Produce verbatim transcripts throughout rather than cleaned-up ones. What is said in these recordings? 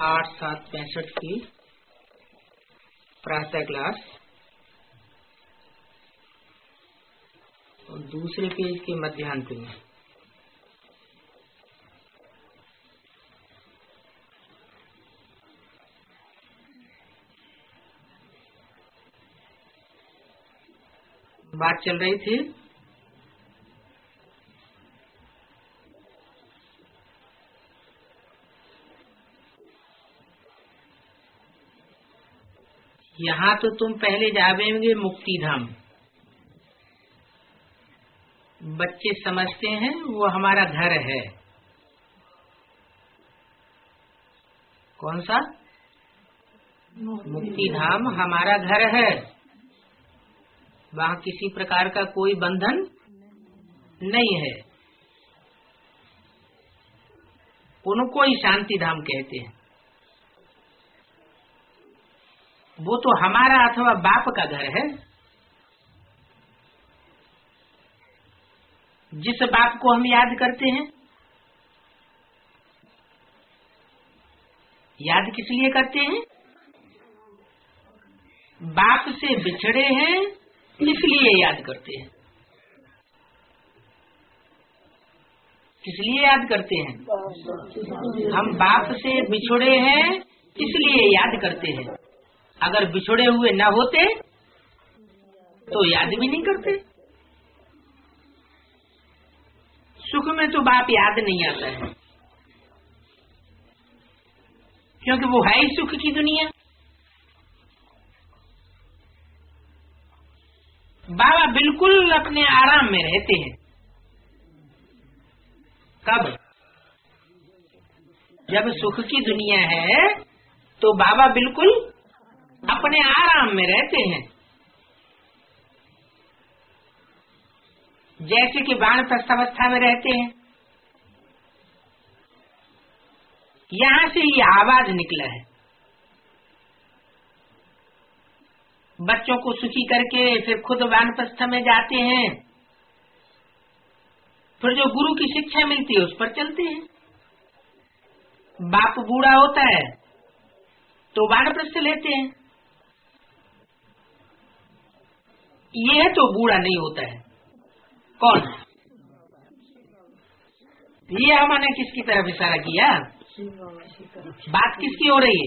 आठ सात पैंसठ की प्रातः क्लास और दूसरे पेज के मध्यांत में बात चल रही थी यहाँ तो तुम पहले जावेंगे मुक्ति धाम। बच्चे समझते हैं वो हमारा घर है। कौन सा? मुक्ति धाम हमारा घर है, वहाँ किसी प्रकार का कोई बंधन नहीं है। उनको ही शांति धाम कहते हैं। वो तो हमारा अथवा बाप का घर है। जिस बाप को हम याद करते हैं, याद किस लिए करते हैं? बाप से बिछड़े हैं इसलिए याद करते हैं। किस लिए याद करते हैं? हम बाप से बिछड़े हैं इसलिए याद करते हैं। अगर बिछड़े हुए न होते तो याद भी नहीं करते। सुख में तो बाप याद नहीं आता है, क्योंकि वो है ही सुख की दुनिया। बाबा बिल्कुल अपने आराम में रहते हैं। कब? जब सुख की दुनिया है तो बाबा बिल्कुल अपने आराम में रहते हैं। जैसे कि वानप्रस्थ अवस्था में रहते हैं। यहाँ से ये आवाज निकला है। बच्चों को सुखी करके फिर खुद वानप्रस्थ में जाते हैं। फिर जो गुरु की शिक्षा मिलती है उस पर चलते हैं। बाप बूढ़ा होता है तो वानप्रस्थ लेते हैं। ये तो बूढ़ा नहीं होता है। कौन? ये हमने किसकी तरफ इशारा किया? बात किसकी हो रही है?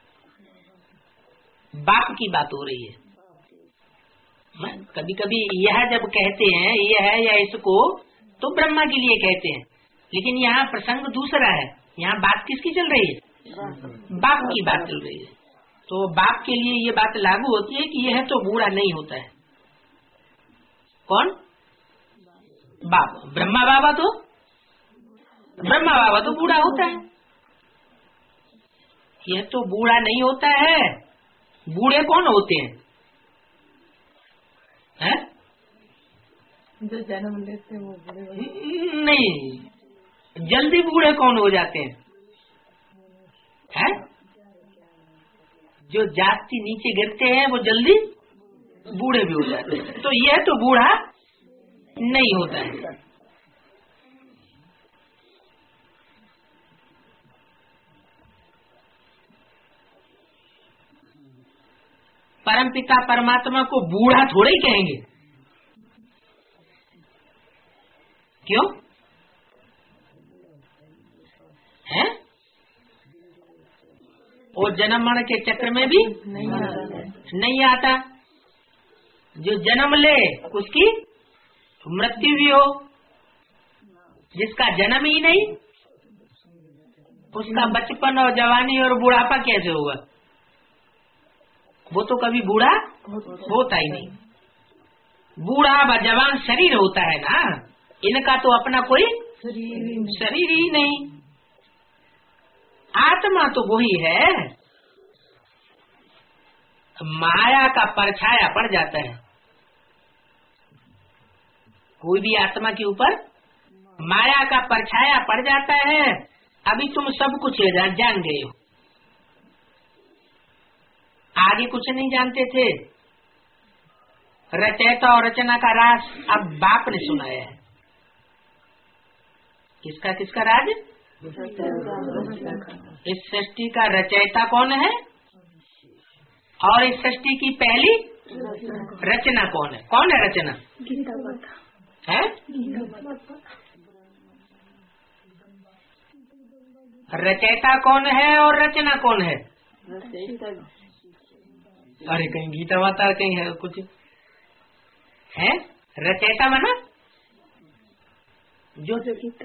बाप की बात हो रही है। कभी कभी यह जब कहते हैं यह है या इसको, तो ब्रह्मा के लिए कहते हैं, लेकिन यहाँ प्रसंग दूसरा है। यहाँ बात किसकी चल रही है? बाप की बात चल रही है। तो बाप के लिए ये बात लागू होती है कि यह तो बूढ़ा नहीं होता है। कौन? बाप। ब्रह्मा बाबा तो ब्रह्मा बाबा तो बूढ़ा होता है। यह तो बूढ़ा नहीं होता है। बूढ़े कौन होते हैं? है? जो जन्म लेते हैं वो बूढ़े नहीं, जल्दी बूढ़े कौन हो जाते हैं? है? जो जाति नीचे गिरते हैं वो जल्दी बूढ़े भी हो जाते हैं। तो यह तो बूढ़ा नहीं होता है। परमपिता परमात्मा को बूढ़ा थोड़े ही कहेंगे। क्यों? है? और जन्म मरण के चक्र में भी नहीं आता, नहीं आता। जो जन्म ले उसकी मृत्यु भी हो। जिसका जन्म ही नहीं उसका बचपन और जवानी और बुढ़ापा कैसे होगा? वो तो कभी बूढ़ा होता ही नहीं। बूढ़ा व जवान शरीर होता है ना, इनका तो अपना कोई शरीर ही नहीं। आत्मा तो वही है। माया का परछाया पड़ जाता है। कोई भी आत्मा के ऊपर माया का परछाया पड़ जाता है। अभी तुम सब कुछ जान गए हो, आगे कुछ नहीं जानते थे। रचयिता और रचना का राज अब बाप ने सुनाया है। किसका किसका राज? इस सृष्टि का रचयिता कौन है और इस सृष्टि की पहली रचना कौन है? कौन है रचना? है रचयिता कौन है और रचना कौन है? अरे कहीं गीता माता कहीं है कुछ है? रचयिता माना जो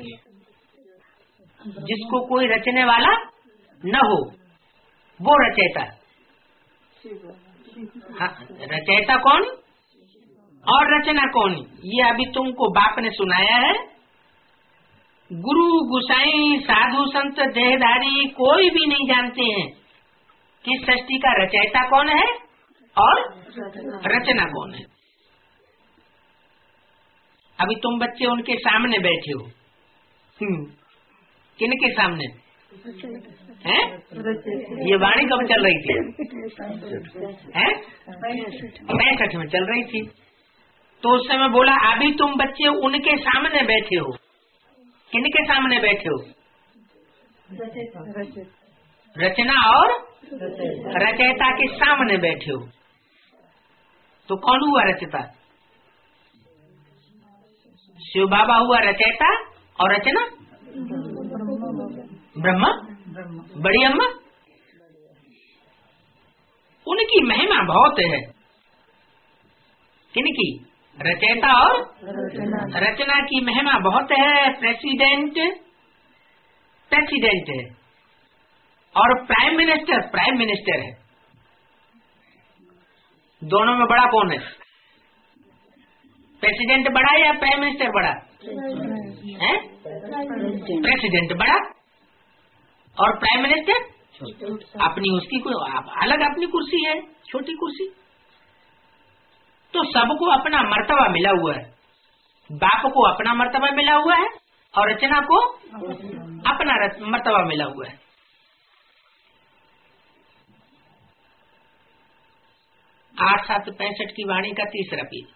जिसको कोई रचने वाला न हो वो रचयिता। हाँ, रचयिता कौन और रचना कौन, ये अभी तुमको बाप ने सुनाया है। गुरु गुसाई साधु संत देहधारी कोई भी नहीं जानते हैं कि सृष्टि का रचयिता कौन है और रचना कौन है। अभी तुम बच्चे उनके सामने बैठे हो, किनके सामने हैं? ये वाणी कब चल रही थी? हैं? पैंसठ में चल रही थी। तो उस समय बोला अभी तुम बच्चे उनके सामने बैठे हो। किनके सामने बैठे हो? रचना और रचयिता के सामने बैठे हो। तो कौन हुआ रचयिता? शिव बाबा हुआ रचयिता और रचना ब्रह्मा बड़ी अम्मा। उनकी महिमा बहुत है। किनकी? रचयिता और रचना की महिमा बहुत है। प्रेसिडेंट प्रेसिडेंट है और प्राइम मिनिस्टर प्राइम मिनिस्टर है। दोनों में बड़ा कौन है? प्रेसिडेंट बड़ा या प्राइम मिनिस्टर बड़ा है? प्रेसिडेंट बड़ा और प्राइम मिनिस्टर अपनी उसकी कोई अलग अपनी कुर्सी है, छोटी कुर्सी। तो सबको अपना मर्तबा मिला हुआ है। बाप को अपना मर्तबा मिला हुआ है और रचना को अपना मर्तबा मिला हुआ है। आठ सात पैंसठ की वाणी का तीसरा पेज।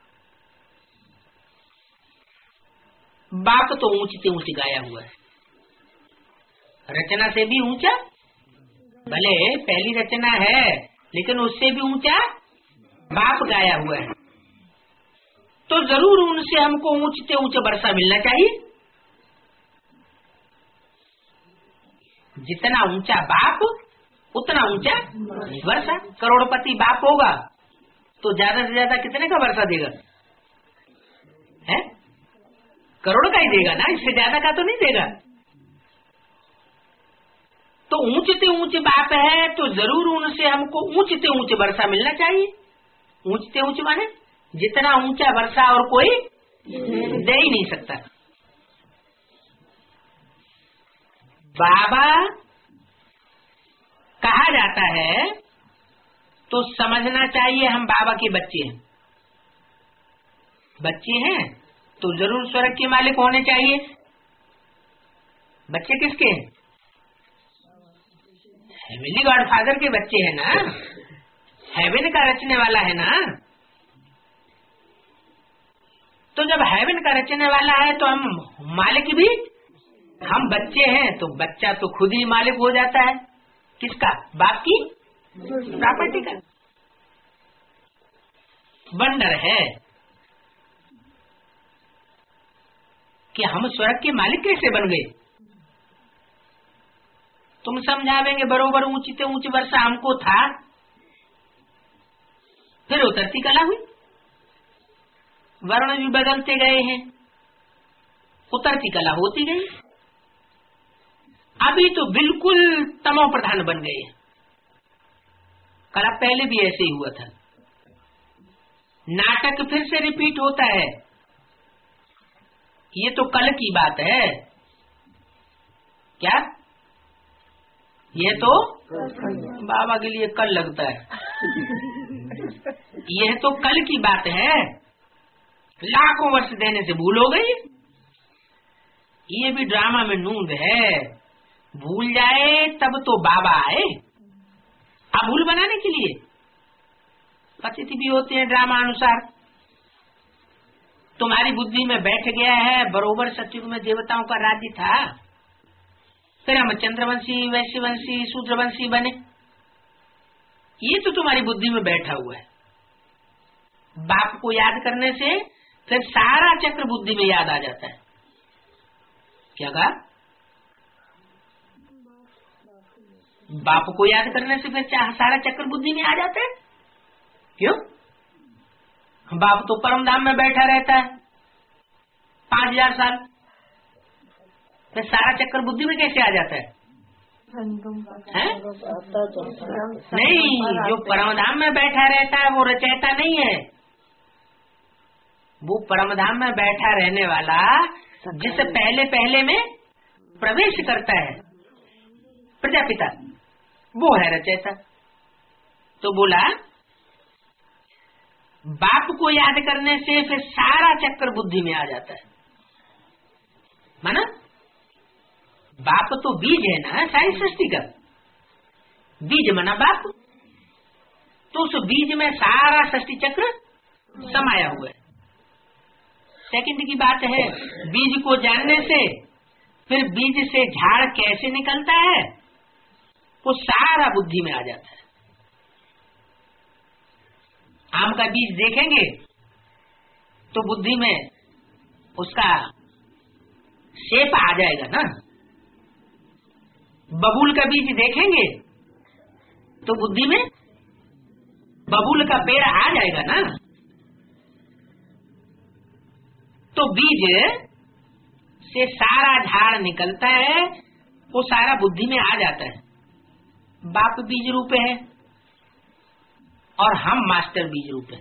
बाप तो ऊंचते ऊंचे गाया हुआ है, रचना से भी ऊंचा। भले पहली रचना है लेकिन उससे भी ऊंचा बाप गाया हुआ है। तो जरूर उनसे हमको ऊंचते ऊंचे वर्षा मिलना चाहिए। जितना ऊंचा बाप उतना ऊंचा वर्षा। करोड़पति बाप होगा तो ज्यादा से ज्यादा कितने का वर्षा देगा? है करोड़ का ही देगा ना, इससे ज्यादा का तो नहीं देगा। तो ऊंचते ऊंचे बाप है तो जरूर उनसे हमको ऊंचते ऊंचे वर्षा मिलना चाहिए। ऊंचते ऊंचे माने जितना ऊंचा वर्षा और कोई दे ही नहीं सकता। बाबा कहा जाता है तो समझना चाहिए हम बाबा के बच्चे हैं। बच्चे हैं तो जरूर स्वर्ग के मालिक होने चाहिए। बच्चे किसके हैं? हेवनली गॉडफादर के बच्चे हैं ना, हेवन का रचने वाला है ना। तो जब हेवन का रचने वाला है तो हम मालिक भी, हम बच्चे हैं तो बच्चा तो खुद ही मालिक हो जाता है। किसका? बाप की प्रॉपर्टी का। वंडर है कि हम स्वर्ग के मालिक कैसे बन गए। तुम समझावेंगे बरोबर ऊंचते ऊंची वर्षा हमको था, फिर उतरती कला हुई, वर्ण भी बदलते गए हैं, उतरती कला होती गई। अभी तो बिल्कुल तमो प्रधान बन गए। कला पहले भी ऐसे ही हुआ था। नाटक फिर से रिपीट होता है। ये तो कल की बात है। क्या? ये तो बाबा के लिए कल लगता है। यह तो कल की बात है, लाखों वर्ष देने से भूल हो गई। ये भी ड्रामा में नूंद है। भूल जाए तब तो बाबा आए। अब भूल बनाने के लिए पतिथि भी होते हैं ड्रामा अनुसार। तुम्हारी बुद्धि में बैठ गया है बरोबर सतयुग में देवताओं का राज्य था, फिर हम चंद्रवंशी, वैश्यवंशी, शूद्रवंशी बने। ये तो तुम्हारी बुद्धि में बैठा हुआ है। बाप को याद करने से फिर सारा चक्र बुद्धि में याद आ जाता है। क्या कहा? बाप को याद करने से फिर सारा चक्र बुद्धि में आ जाता है। क्यों? बाप तो परम धाम में बैठा रहता है पांच हजार साल, फिर सारा चक्र बुद्धि में कैसे आ जाता है? है? नहीं, जो परम धाम में बैठा रहता है वो रचयिता नहीं है। वो परम धाम में बैठा रहने वाला जिसे पहले पहले में प्रवेश करता है प्रजापिता, वो है रचयिता। तो बोला बाप को याद करने से फिर सारा चक्र बुद्धि में आ जाता है। माना बाप तो बीज है ना सारी सृष्टि का, बीज माना बाप। तो उस बीज में सारा सृष्टि चक्र समाया हुआ है। सेकंड की बात है, बीज को जानने से फिर बीज से झाड़ कैसे निकलता है वो सारा बुद्धि में आ जाता है। आम का बीज देखेंगे तो बुद्धि में उसका शेप आ जाएगा ना। बबूल का बीज देखेंगे तो बुद्धि में बबूल का पेड़ आ जाएगा ना। तो बीज से सारा झाड़ निकलता है, वो सारा बुद्धि में आ जाता है। बाप बीज रूप है और हम मास्टर बीज रूप है।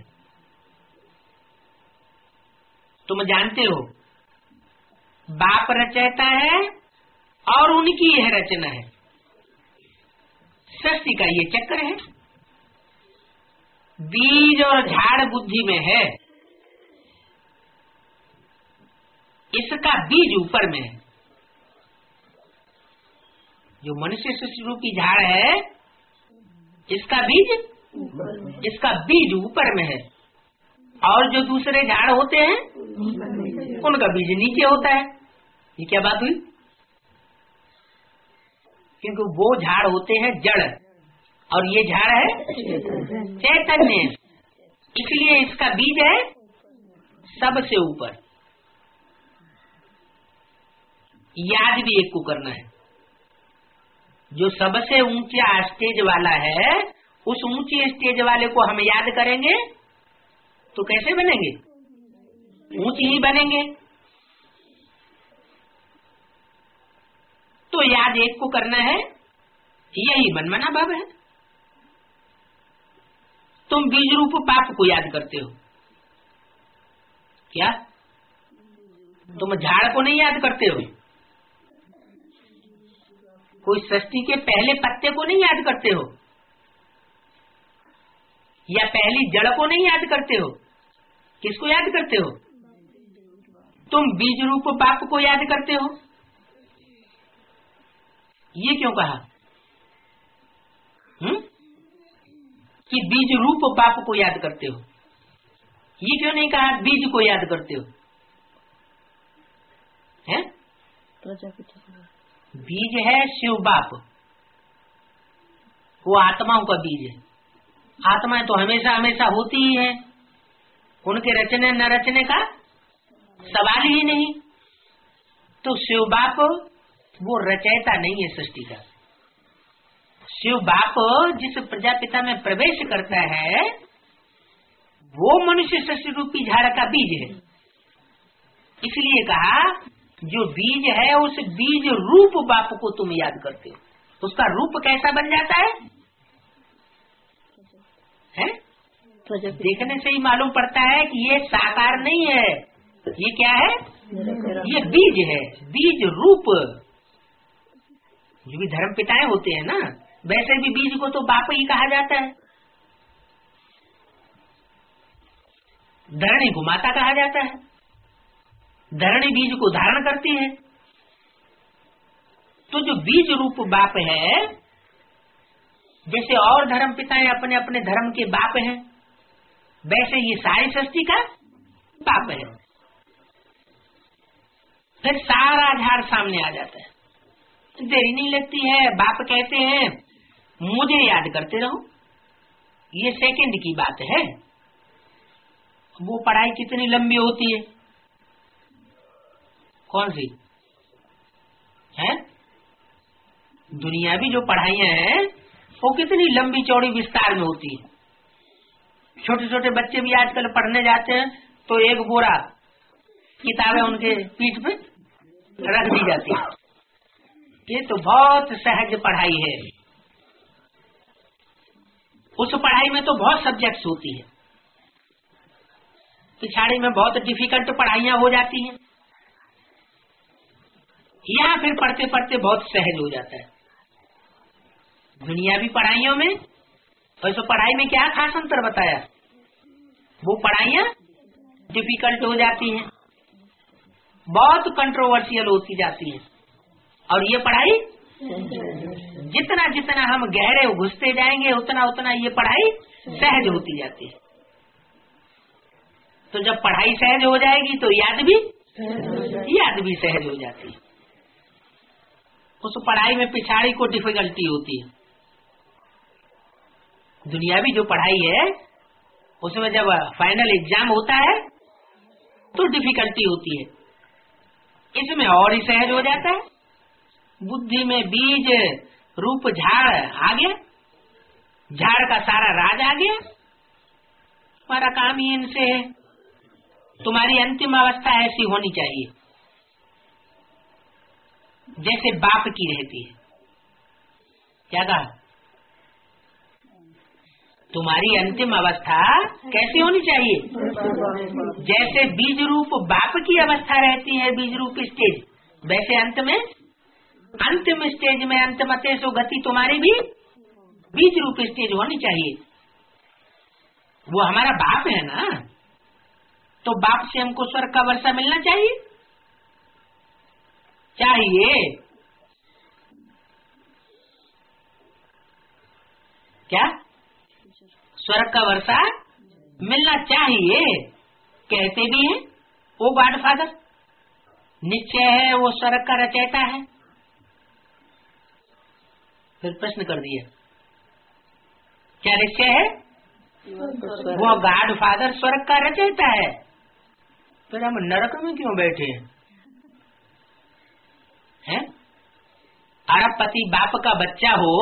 तुम जानते हो बाप रचयिता है और उनकी यह रचना है। सृष्टि का ये चक्र है। बीज और झाड़ बुद्धि में है, इसका बीज ऊपर में है। जो मनुष्य सृष्टि रूपी झाड़ है इसका बीज इसका बीज ऊपर में है, और जो दूसरे झाड़ होते हैं उनका बीज नीचे होता है। ये क्या बात हुई? क्योंकि वो झाड़ होते हैं जड़ और ये झाड़ है चैतन्य, इसलिए इसका बीज है सबसे ऊपर। याद भी एक को करना है। जो सबसे ऊंचा स्टेज वाला है उस ऊंचे स्टेज वाले को हम याद करेंगे तो कैसे बनेंगे? ऊंचे ही बनेंगे। तो याद एक को करना है, यही मनमना भाव है। तुम बीज रूप बाप को याद करते हो क्या? तुम झाड़ को नहीं याद करते हो? कोई सृष्टि के पहले पत्ते को नहीं याद करते हो, या पहली जड़ को नहीं याद करते हो? किसको याद करते हो? तुम बीज रूप बाप को याद करते हो। ये क्यों कहा हुँ? कि बीज रूप बाप को याद करते हो? ये क्यों नहीं कहा बीज को याद करते हो? हैं? बीज है शिव बाप, वो आत्माओं का बीज है। आत्माएं तो हमेशा हमेशा होती ही है, उनके रचने न रचने का सवाल ही नहीं। तो शिव बाप वो रचयिता नहीं है सृष्टि का। शिव बाप जिस प्रजापिता में प्रवेश करता है वो मनुष्य सृष्टि रूपी झाड़ का बीज है। इसलिए कहा जो बीज है उस बीज रूप बाप को तुम याद करते हो। उसका रूप कैसा बन जाता है, है? देखने से ही मालूम पड़ता है कि ये साकार नहीं है, ये क्या है? ये बीज है, बीज रूप। जो भी धर्म पिताएं होते हैं ना, वैसे भी बीज को तो बाप ही कहा जाता है। धरणी को माता कहा जाता है, धरणी बीज को धारण करती है। तो जो बीज रूप बाप है, जैसे और धर्म पिताएं अपने अपने धर्म के बाप हैं, वैसे ये सारी सृष्टि का बाप है। फिर सारा झाड़ सामने आ जाता है। देरी नहीं लगती है। बाप कहते हैं मुझे याद करते रहो, ये सेकंड की बात है। वो पढ़ाई कितनी लंबी होती है? कौन सी है? दुनियावी जो पढ़ाइयाँ हैं वो कितनी लंबी चौड़ी विस्तार में होती है। छोटे छोटे बच्चे भी आजकल पढ़ने जाते हैं तो एक बोरा किताबें उनके पीठ पे रख दी जाती है। ये तो बहुत सहज पढ़ाई है। उस पढ़ाई में तो बहुत सब्जेक्ट्स होती है। पिछाड़ी में बहुत डिफिकल्ट पढ़ाइयाँ हो जाती हैं। यहाँ फिर पढ़ते पढ़ते बहुत सहज हो जाता है। दुनियावी पढ़ाइयों में और तो पढ़ाई में क्या खास अंतर बताया? वो पढ़ाइयाँ डिफिकल्ट हो जाती हैं, बहुत कंट्रोवर्शियल होती जाती हैं। और ये पढ़ाई जितना जितना हम गहरे घुसते जाएंगे उतना उतना ये पढ़ाई सहज होती जाती है। तो जब पढ़ाई सहज हो जाएगी तो याद भी याद भी सहज हो जाती है। उस पढ़ाई में पिछाड़ी को डिफिकल्टी होती है। दुनियावी जो पढ़ाई है उसमें जब फाइनल एग्जाम होता है तो डिफिकल्टी होती है। इसमें और ही सहज हो जाता है। बुद्धि में बीज रूप झाड़ आ गया, झाड़ का सारा राज आ गया। हमारा काम ही इनसे है। तुम्हारी अंतिम अवस्था ऐसी होनी चाहिए जैसे बाप की रहती है। क्या कहा? तुम्हारी अंतिम अवस्था कैसी होनी चाहिए? जैसे बीज रूप बाप की अवस्था रहती है, बीज रूप स्टेज, वैसे अंत में अंतिम स्टेज में अंतमते सो गति तुम्हारी भी बीज रूप स्टेज होनी चाहिए। वो हमारा बाप है ना, तो बाप से हमको स्वर्ग का वर्षा मिलना चाहिए चाहिए क्या? स्वर्ग का वर्षा मिलना चाहिए कहते भी हैं। वो गॉड फादर निश्चय है, वो स्वर्ग का रचयिता है। फिर प्रश्न कर दिया, क्या निश्चय है? वो गॉड फादर स्वर्ग का रचयिता है। फिर हम नरक में क्यों बैठे हैं? हैं? अरबपति बाप का बच्चा हो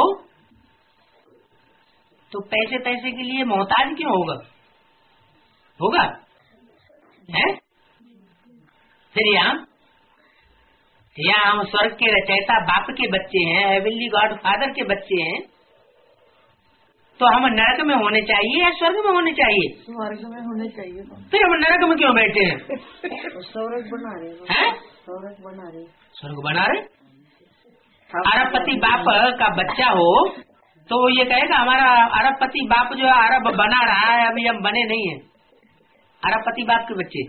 तो पैसे पैसे के लिए मोहताज क्यों होगा? होगा है? फिर यहाँ यहाँ हम स्वर्ग के रचयिता बाप के बच्चे हैं, हेवनली गॉड फादर के बच्चे हैं, तो हम नरक में होने चाहिए या स्वर्ग में होने चाहिए? स्वर्ग में होने चाहिए। फिर हम नरक में क्यों बैठे हैं? स्वर्ग बना रहे हैं? स्वर्ग बना रहे स्वर्ग बना रहे। अरबपति बाप का बच्चा हो तो वो ये कहेगा हमारा अरबपति बाप जो है अरब बना रहा है, अभी हम बने नहीं है। अरबपति बाप के बच्चे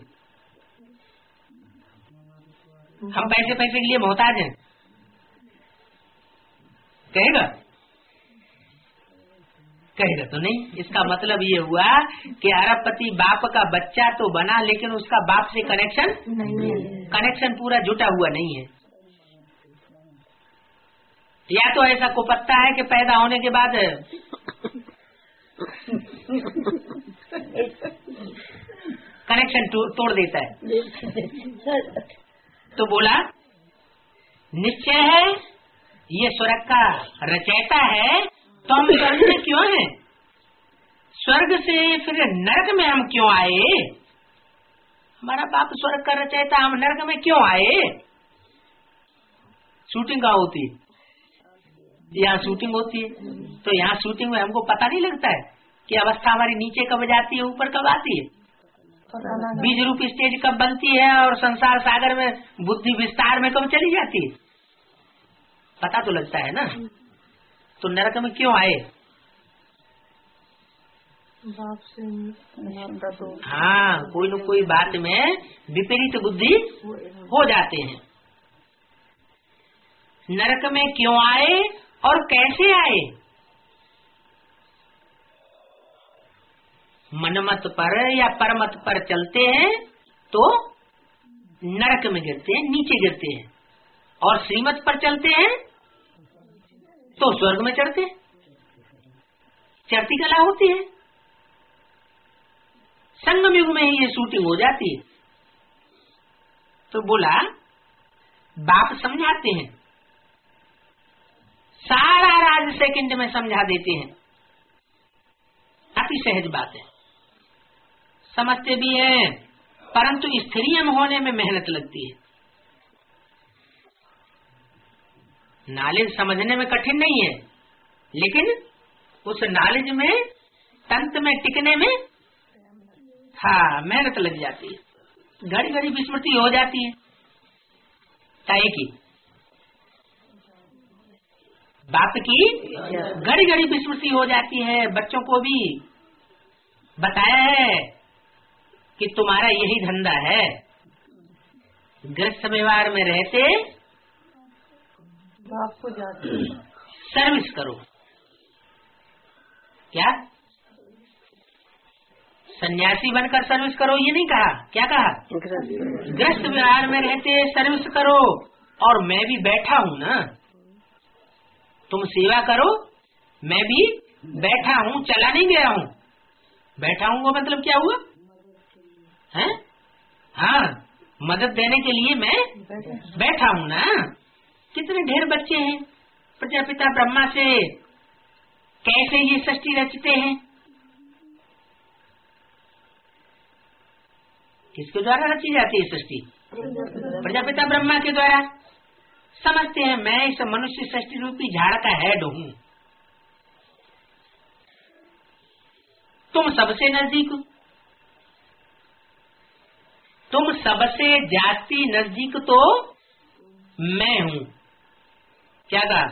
हम पैसे पैसे के लिए मोहताज हैं कहेगा? कहेगा तो नहीं। इसका मतलब ये हुआ कि अरबपति बाप का बच्चा तो बना लेकिन उसका बाप से कनेक्शन कनेक्शन पूरा जुटा हुआ नहीं है। या तो ऐसा कुपत्ता है कि पैदा होने के बाद कनेक्शन तोड़ देता है। तो बोला निश्चय है ये स्वर्ग का रचयिता है, तो हम स्वर्ग में क्यों हैं? स्वर्ग से फिर नरक में हम क्यों आए? हमारा बाप स्वर्ग का रचयिता, हम नरक में क्यों आए? शूटिंग कहाँ होती है? यहाँ शूटिंग होती है। तो यहाँ शूटिंग में हमको पता नहीं लगता है कि अवस्था हमारी नीचे कब जाती है, ऊपर कब आती है, बीज रूप स्टेज कब बनती है और संसार सागर में बुद्धि विस्तार में कब चली जाती है, पता तो लगता है ना। तो नरक में क्यों आए? बाप से हाँ, कोई न कोई बात में विपरीत बुद्धि हो जाते हैं। नरक में क्यों आए और कैसे आए? मनमत पर या परमत पर चलते हैं तो नरक में गिरते हैं, नीचे गिरते हैं, और श्रीमत पर चलते हैं तो स्वर्ग में चढ़ते, चढ़ती कला होती है। संगम युग में ही ये शूटिंग हो जाती है। तो बोला बाप समझाते हैं, सारा राज सेकंड में समझा देते हैं, अति सहज बात है, समझते भी हैं, परंतु स्त्रियम होने में मेहनत लगती है। नॉलेज समझने में कठिन नहीं है, लेकिन उस नॉलेज में तंत्र में टिकने में हाँ मेहनत लग जाती है, घड़ी घड़ी विस्मृति हो जाती है। काहे की बात की घड़ी घड़ी विस्मृति हो जाती है। बच्चों को भी बताया है कि तुम्हारा यही धंधा है, गृहस्थ व्यवहार में रहते आपको जाते सर्विस करो। क्या सन्यासी बनकर सर्विस करो ये नहीं कहा, क्या कहा? गृहस्थ व्यवहार में रहते सर्विस करो। और मैं भी बैठा हूँ ना, तुम सेवा करो, मैं भी बैठा हूँ, चला नहीं गया हूँ। बैठा हूँ वो मतलब क्या हुआ है? हाँ, मदद देने के लिए मैं बैठा हूँ ना। कितने ढेर बच्चे हैं, प्रजापिता ब्रह्मा से कैसे ये सृष्टि रचते हैं, किसके द्वारा रची जाती है सृष्टि? प्रजापिता ब्रह्मा के द्वारा। समझते हैं मैं इस मनुष्य सृष्टि रूपी झाड़ का हेड हूँ, तुम सबसे नजदीक, तुम सबसे जास्ती नजदीक तो मैं हूँ। क्या कहा?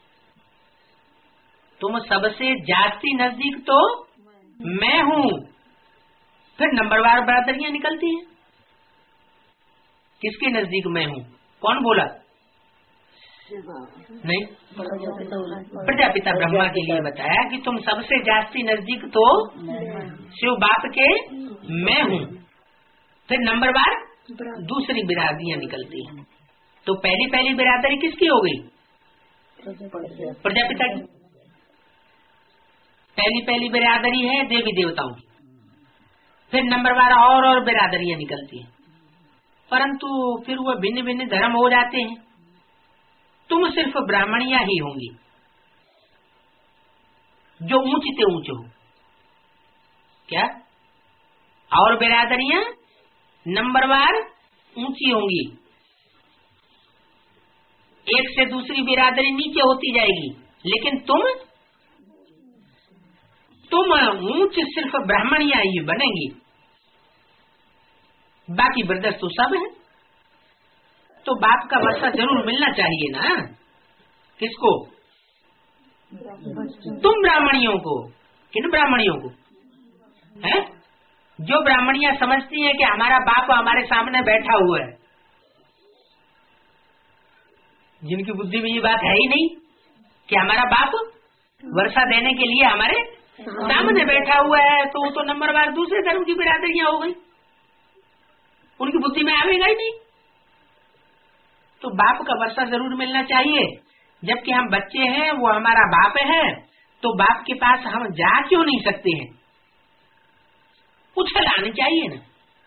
तुम सबसे जास्ती नजदीक तो मैं हूँ। फिर नंबरवार बरादरियां निकलती हैं, किसके नजदीक मैं हूँ? कौन बोला? नहीं, प्रजापिता ब्रह्मा के लिए बताया कि तुम सबसे जास्ती नजदीक तो शिव बाप के मैं हूँ। फिर नंबरवार दूसरी बिरादरियां निकलती हैं। तो पहली पहली बिरादरी किसकी हो गई? प्रजापिता की। पहली पहली बिरादरी है देवी देवताओं की। फिर नंबरवार और और बिरादरियां निकलती हैं, परंतु फिर वह भिन्न भिन्न धर्म हो जाते हैं। तुम सिर्फ ब्राह्मणियां ही होंगी जो ऊंचे से ऊंचे हो। क्या? और बिरादरियां नंबरवार ऊंची होंगी, एक से दूसरी बिरादरी नीचे होती जाएगी, लेकिन तुम तुम ऊंच सिर्फ ब्राह्मणियां ही बनेंगी, बाकी ब्रदर्स तो सब है। तो बाप का वर्षा जरूर मिलना चाहिए ना। किसको? तुम ब्राह्मणियों को। किन ब्राह्मणियों को? है जो ब्राह्मणियां समझती हैं कि हमारा बाप हमारे सामने बैठा हुआ है, जिनकी बुद्धि में ये बात है ही नहीं कि हमारा बाप वर्षा देने के लिए हमारे सामने बैठा हुआ है, तो वो तो नंबरवार दूसरे धर्म की बिरादरियां हो गई, उनकी बुद्धि में आवेगा ही नहीं। तो बाप का वर्षा जरूर मिलना चाहिए। जबकि हम बच्चे हैं, वो हमारा बाप है, तो बाप के पास हम जा क्यों नहीं सकते हैं? उछल आनी चाहिए ना।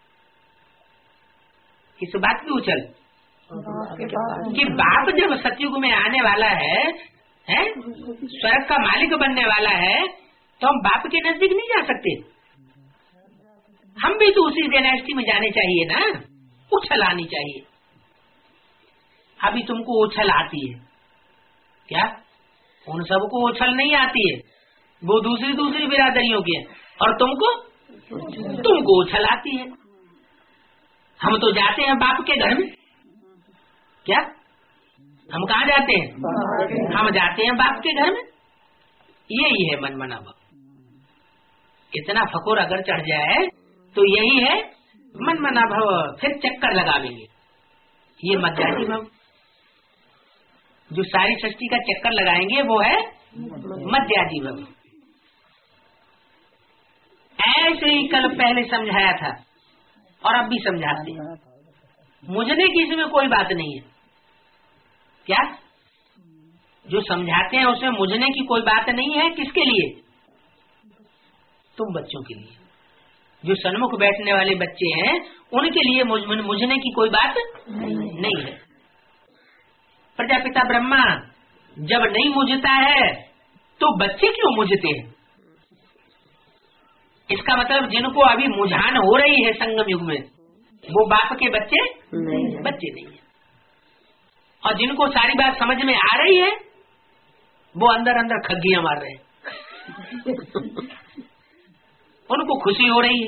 किस बात की उछल? कि बाप जब सतयुग में आने वाला है, है स्वर्ग का मालिक बनने वाला है, तो हम बाप के नजदीक नहीं जा सकते। हम भी तो उसी डायनेस्टी में जाने चाहिए ना। उछल आनी चाहिए। अभी तुमको उछल आती है क्या? उन सबको उछल नहीं आती है, वो दूसरी दूसरी बिरादरियों की है, और तुमको तुमको उछल आती है। हम तो जाते हैं बाप के घर में। क्या? हम कहाँ जाते हैं? हम जाते हैं बाप के घर में। यही है मनमना भाव। इतना फकोर अगर चढ़ जाए तो यही है मनमना भाव। फिर चक्कर लगावेंगे। ये मध्याजी भाव जो सारी सृष्टि का चक्कर लगाएंगे वो है मध्याजी भाव। ऐसे ही कल पहले समझाया था और अब भी समझाते हैं। मुझे नहीं कि इसमें कोई बात नहीं है। क्या? जो समझाते हैं उसमें मुझने की कोई बात नहीं है। किसके लिए? तुम बच्चों के लिए। जो सन्मुख बैठने वाले बच्चे हैं उनके लिए मुझ, मुझने की कोई बात नहीं, नहीं है। प्रजापिता ब्रह्मा जब नहीं मुझता है तो बच्चे क्यों मुझते हैं? इसका मतलब जिनको अभी मुझान हो रही है संगम युग में, वो बाप के बच्चे नहीं है। बच्चे नहीं है। और जिनको सारी बात समझ में आ रही है वो अंदर अंदर खग्गियां मार रहे हैं। उनको खुशी हो रही है।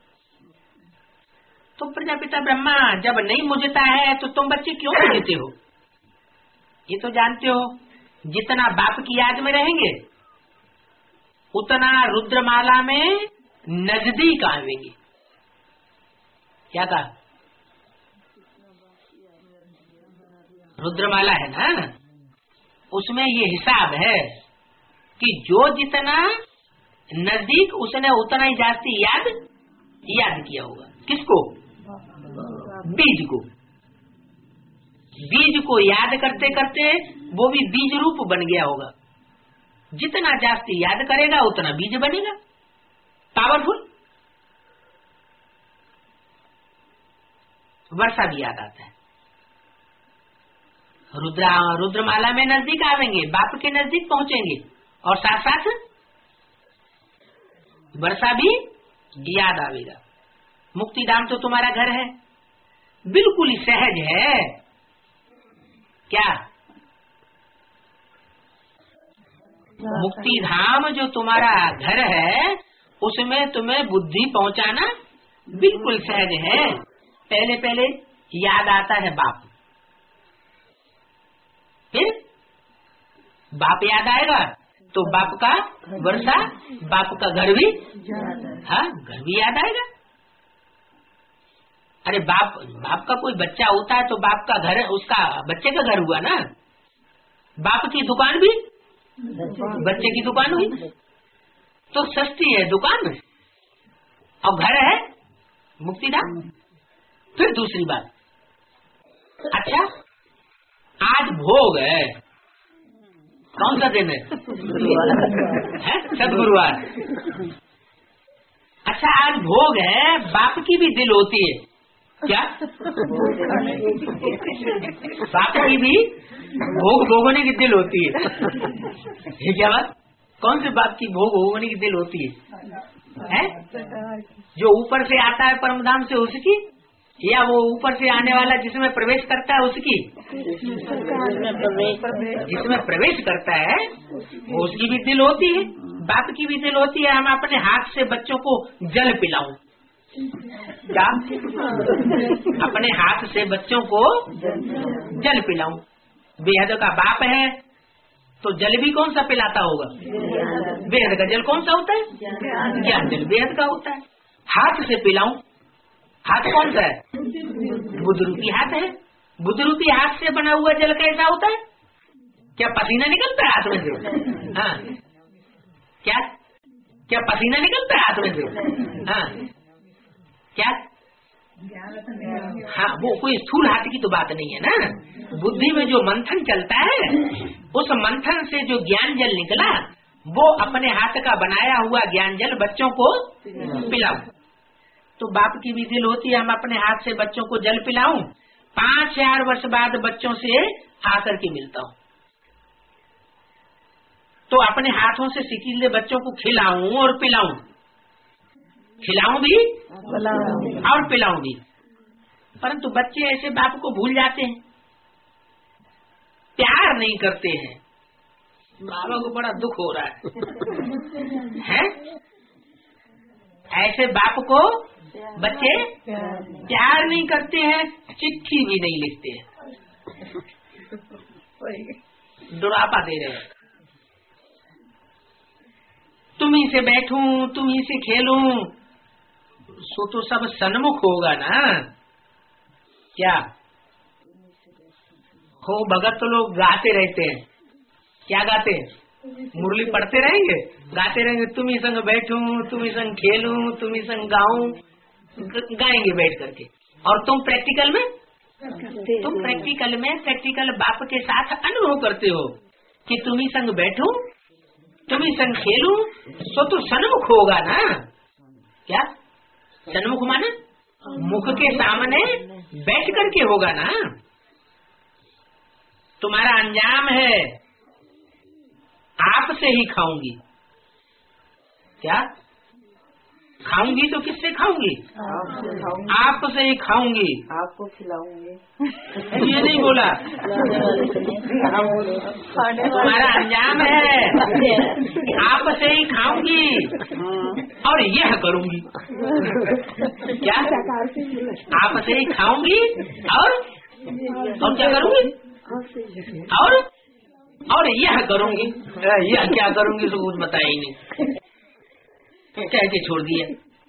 तो प्रजापिता ब्रह्मा जब नहीं मुझता है तो तुम बच्चे क्यों मुझते हो? ये तो जानते हो जितना बाप की याद में रहेंगे उतना रुद्रमाला में नजदीक आवेंगे। क्या कहा? रुद्रमाला है ना, उसमें ये हिसाब है कि जो जितना नजदीक उसने उतना ही जास्ती याद याद किया होगा। किसको? बीज को। बीज को याद करते करते वो भी बीज रूप बन गया होगा। जितना जास्ती याद करेगा उतना बीज बनेगा, पावरफुल। वर्षा भी याद आता है। रुद्रा रुद्रमाला में नजदीक आवेंगे, बाप के नजदीक पहुंचेंगे और साथ साथ वर्षा भी याद आवेगा। मुक्तिधाम तो तुम्हारा घर है, बिल्कुल ही सहज है। क्या? मुक्तिधाम जो तुम्हारा घर है उसमें तुम्हें बुद्धि पहुंचाना बिल्कुल सहज है। पहले पहले याद आता है बाप, फिर बाप याद आएगा तो बाप का वर्षा, बाप का घर भी, हाँ घर भी याद आएगा। अरे बाप बाप का कोई बच्चा होता है तो बाप का घर उसका बच्चे का घर हुआ ना। बाप की दुकान भी बच्चे की दुकान हुई। तो सस्ती है दुकान और घर है मुक्तिधाम। फिर दूसरी बात, अच्छा आज भोग है, कौन सा दिन है? सदगुरुवार। अच्छा आज भोग है, बाप की भी दिल होती है क्या? बाप की भी भोग भोगने की दिल होती है। ये क्या बात? कौन से बाप की भोग भोगने की दिल होती है? है? जो ऊपर से आता है परमधाम से उसकी, या वो ऊपर से आने वाला जिसमें प्रवेश करता है उसकी? जिसमें प्रवेश करता है वो उसकी भी दिल होती है, बाप की भी दिल होती है। हम अपने हाथ से बच्चों को जल पिलाऊं, क्या? अपने हाथ से बच्चों को जल पिलाऊं। बेहद का बाप है तो जल भी कौन सा पिलाता होगा? बेहद का जल कौन सा होता है? ज्ञान जल बेहद का होता है। हाथ से पिलाऊं, हाथ कौन सा है? बुद्ध रूपी हाथ है। बुद्ध रूपी हाथ से बना हुआ जल कैसा होता है? क्या पसीना निकलता है हाथ में से? हाँ क्या? क्या पसीना निकलता है हाथ में से? हाँ क्या? हाँ वो कोई स्थूल हाथ की तो बात नहीं है ना। बुद्धि में जो मंथन चलता है उस मंथन से जो ज्ञान जल निकला वो अपने हाथ का बनाया हुआ ज्ञान जल बच्चों को पिलाओ। तो बाप की भी दिल होती है हम अपने हाथ से बच्चों को जल पिलाऊं। पांच चार वर्ष बाद बच्चों से आकर के मिलता हूँ तो अपने हाथों से सिकीले बच्चों को खिलाऊं और पिलाऊं, खिलाऊं भी और पिलाऊं भी। परंतु बच्चे ऐसे बाप को भूल जाते हैं, प्यार नहीं करते हैं। बाबा को बड़ा दुख हो रहा है, है? ऐसे बाप को बच्चे प्यार नहीं करते हैं, चिट्ठी भी नहीं लिखते हैं, दुरापा दे रहे हैं। तुम ही से बैठूं, तुम ही से खेलूं, सो तो सब सन्मुख होगा ना। क्या हो भगत तो लोग गाते रहते हैं, क्या गाते हैं? मुरली पढ़ते रहेंगे, गाते रहेंगे। तुम ही संग बैठूं, तुम ही संग खेलूं, तुम ही संग गाऊं, गाएंगे बैठ करके। और तुम प्रैक्टिकल में तुम प्रैक्टिकल में प्रैक्टिकल बाप के साथ अनुभव करते हो। कि तुम्ही संग बैठूं, तुम्ही संग खेलूं, सो तो सन्मुख होगा ना। क्या सन्मुख माने? मुख के सामने बैठ करके होगा ना। तुम्हारा अंजाम है आपसे ही खाऊंगी। क्या खाऊंगी? तो किससे खाऊंगी? आपसे ही खाऊंगी, आपको खिलाऊंगी। ये नहीं बोला। तुम्हारा अंजाम है आपसे ही खाऊंगी और यह करूंगी। क्या आपसे ही खाऊंगी और और क्या करूंगी? और और यह करूंगी। यह क्या करूंगी तो कुछ बताया ही नहीं, कह के छोड़ दिया।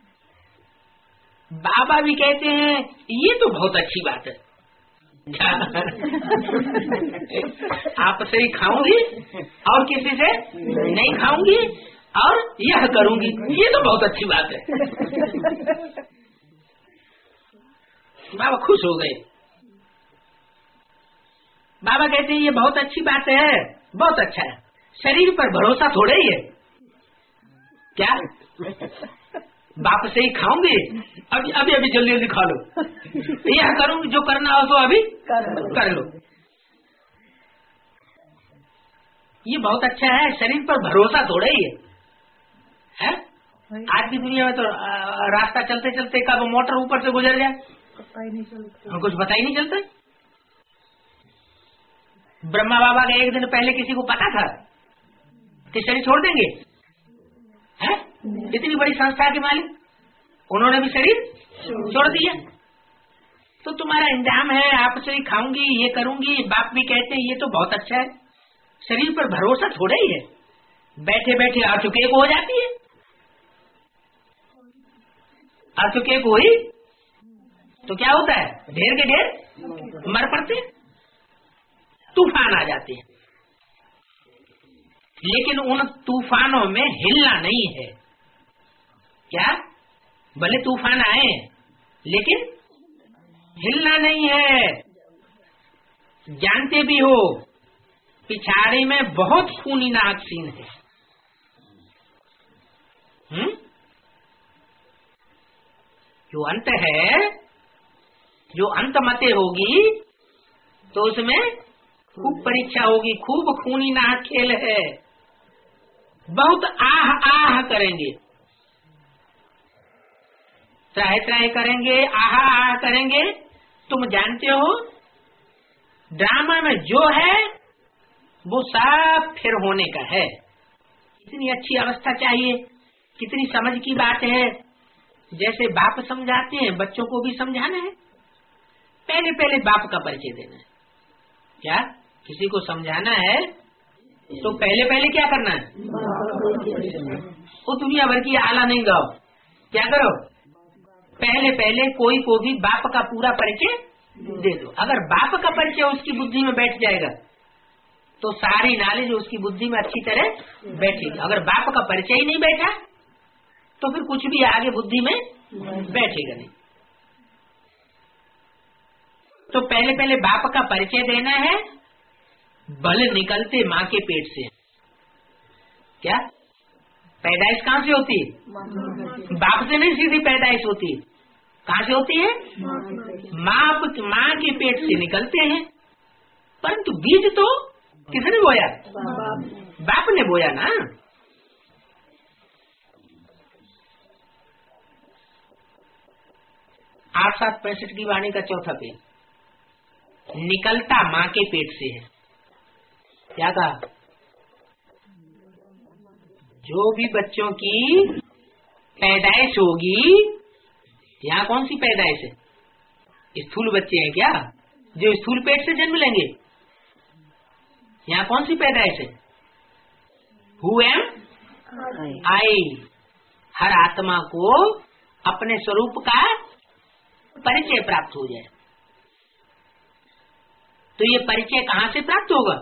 बाबा भी कहते हैं ये तो बहुत अच्छी बात है। आपसे ही खाऊंगी और किसी से नहीं खाऊंगी और यह करूंगी, ये तो बहुत अच्छी बात है। बाबा खुश हो गए। बाबा कहते हैं ये बहुत अच्छी बात है, बहुत अच्छा है। शरीर पर भरोसा थोड़े ही है। क्या बाप से ही खाऊंगी, अभी अभी अभी जल्दी जल्दी खा लो, यह करूंगी, जो करना हो तो अभी कर लो, कर लो। ये बहुत अच्छा है, शरीर पर भरोसा थोड़ा ही है, है? आज की दुनिया में तो रास्ता चलते चलते कब मोटर ऊपर से गुजर जाए पता ही नहीं चलता, कुछ पता ही नहीं चलता। ब्रह्मा बाबा का एक दिन पहले किसी को पता था कि शरीर छोड़ देंगे? है? इतनी बड़ी संस्था के मालिक, उन्होंने भी शरीर छोड़ दिया। तो तुम्हारा इंतजाम है आपसे ही खाऊंगी, ये करूंगी। बाप भी कहते हैं ये तो बहुत अच्छा है। शरीर पर भरोसा थोड़ा ही है, बैठे बैठे आ चुके को हो जाती है। आ चुके को ही तो क्या होता है, ढेर के ढेर मर पड़ते, तूफान आ जाते हैं। लेकिन उन तूफानों में हिलना नहीं है। क्या भले तूफान आए लेकिन हिलना नहीं है। जानते भी हो पिछाड़ी में बहुत खूनी नाक सीन है। हम्म जो अंत है, जो अंत मते होगी तो उसमें खूब परीक्षा होगी, खूब खूनी नाक खेल है। बहुत आह आह करेंगे, त्राहे त्राहे करेंगे, आह आह करेंगे। तुम जानते हो ड्रामा में जो है वो सब फिर होने का है। कितनी अच्छी अवस्था चाहिए, कितनी समझ की बात है। जैसे बाप समझाते हैं, बच्चों को भी समझाना है। पहले पहले बाप का परिचय देना है। क्या किसी को समझाना है तो पहले पहले क्या करना है? वो दुनिया भर की आला नहीं गाओ, क्या करो, पहले पहले कोई को भी बाप का पूरा परिचय दे दो। अगर बाप का परिचय उसकी बुद्धि में बैठ जाएगा तो सारी नॉलेज उसकी बुद्धि में अच्छी तरह बैठेगी। अगर बाप का परिचय ही नहीं बैठा तो फिर कुछ भी आगे बुद्धि में बैठेगा नहीं। तो पहले पहले बाप का परिचय देना है। बल निकलते माँ के पेट से। क्या पैदाइश कहाँ से होती है? बाप से नहीं, सीधी पैदाइश होती है। कहाँ से होती है? माँ माँ के पेट से निकलते हैं। परंतु बीज तो किसने बोया? बाप ने बोया ना। आठ सात पैंसठ की वाणी का चौथा पेज। निकलता माँ के पेट से है। क्या कहा? जो भी बच्चों की पैदाइश होगी, यहाँ कौन सी पैदाइश है? स्थूल बच्चे हैं क्या जो स्थूल पेट से जन्म लेंगे? यहाँ कौन सी पैदाइश है? हु एम आई। हर आत्मा को अपने स्वरूप का परिचय प्राप्त हो जाए। तो ये परिचय कहाँ से प्राप्त होगा?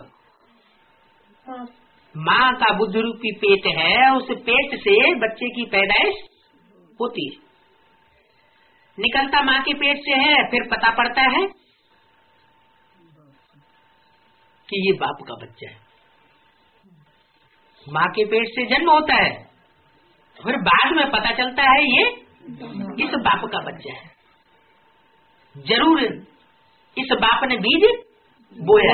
माँ का बुद्ध रूपी पेट है, उस पेट से बच्चे की पैदाइश होती है। निकलता माँ के पेट से है, फिर पता पड़ता है कि ये बाप का बच्चा है। माँ के पेट से जन्म होता है, फिर बाद में पता चलता है ये इस बाप का बच्चा है। जरूर इस बाप ने बीज बोया।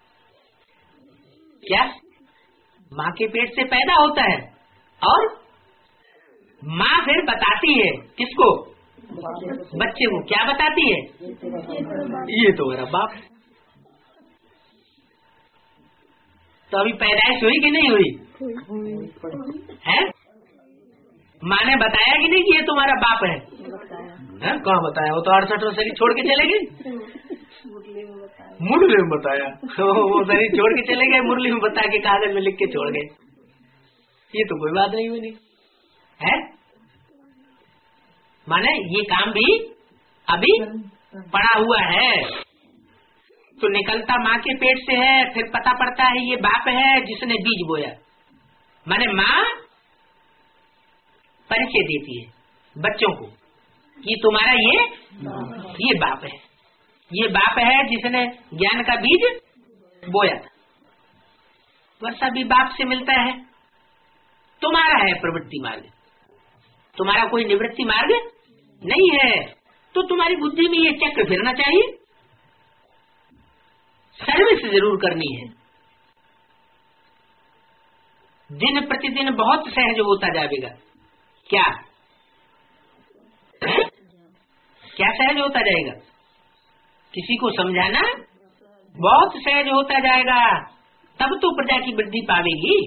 क्या माँ के पेट से पैदा होता है और माँ फिर बताती है किसको? बच्चे को। क्या बताती है? ये तो मेरा बाप है। तो अभी पैदाइश हुई कि नहीं हुई है? माँ ने बताया कि नहीं कि ये तुम्हारा बाप है? कहाँ बताया? वो तो अड़सठ वर्ष छोड़ के चले गए। मुरली में बताया। वो शरीर छोड़ के चले गए, मुरली में बता के कागज में लिख के छोड़ गए। ये तो कोई बात नहीं हुई है। माने ये काम भी अभी पड़ा हुआ है। तो निकलता माँ के पेट से है, फिर पता पड़ता है ये बाप है जिसने बीज बोया। माने माँ परिचय देती है बच्चों को कि तुम्हारा ये ये बाप है, ये बाप है जिसने ज्ञान का बीज बोया था। वर्षा भी बाप से मिलता है। तुम्हारा है प्रवृत्ति मार्ग, तुम्हारा कोई निवृत्ति मार्ग नहीं है। तो तुम्हारी बुद्धि में ये चक्र फिरना चाहिए, सर्विस जरूर करनी है। दिन प्रतिदिन बहुत सहज होता जाएगा। क्या है? क्या सहज होता जाएगा? किसी को समझाना बहुत सहज होता जाएगा, तब तो प्रजा की वृद्धि पावेगी।